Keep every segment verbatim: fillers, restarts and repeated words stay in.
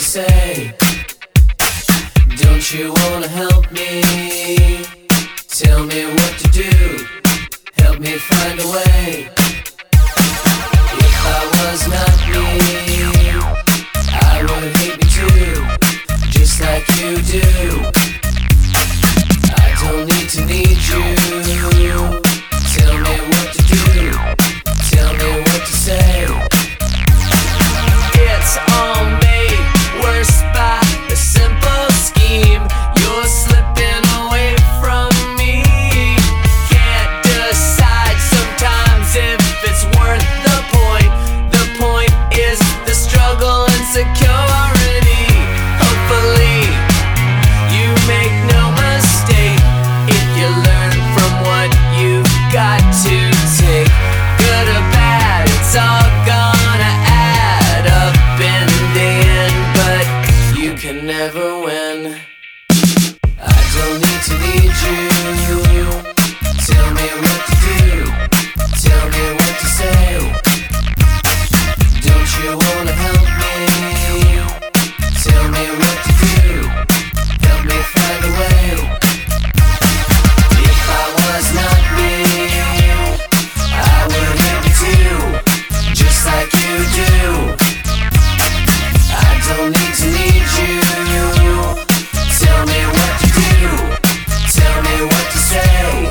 say? Don't you wanna help me? Tell me what to do, help me find a way. If I was not me, I would hate me too, just like you do. I don't need to need you. Tell me what to do, tell me what to say. It's all made worse by a simple scheme. You're slipping away from me. Can't decide sometimes if it's worth the point. The point is the struggle and security. Hopefully you make no mistake if you learn from what you've got to take. Good or bad, it's all gonna add up in the end, but you can never win. I don't need to need you. Tell me what to do, tell me what to say. Don't you wanna help me? Tell me what to do, help me find a way. If I was not me, I would hate me too, just like you do. I don't need to need you. Tell me what to do, tell me what to say.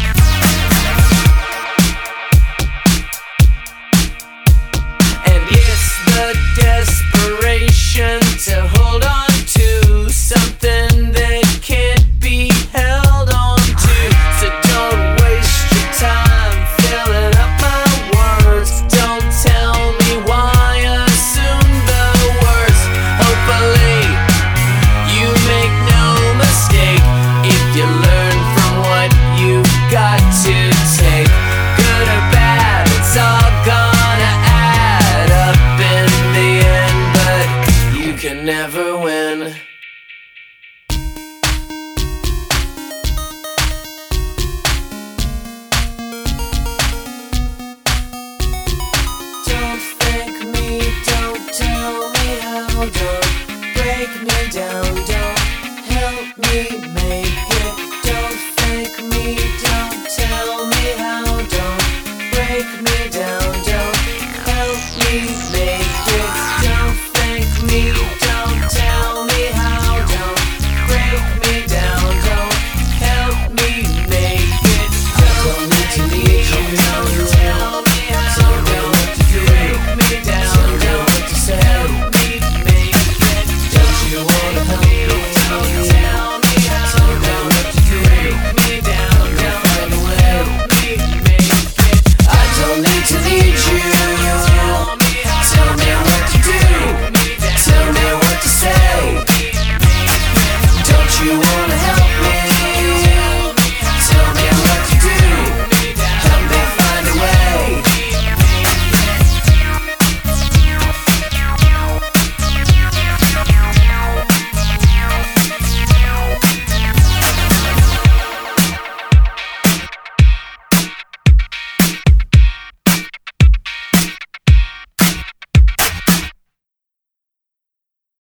And it's the desperation to hold on to something that can't be held on to. So don't waste your time filling up my words. Don't tell me why, assume the worst. Hopefully you make no mistake if you learn from what you've got to take. Good or bad, it's all gonna add up in the end, but you can never win. Don't thank me, don't tell me how, don't break me down, don't help me make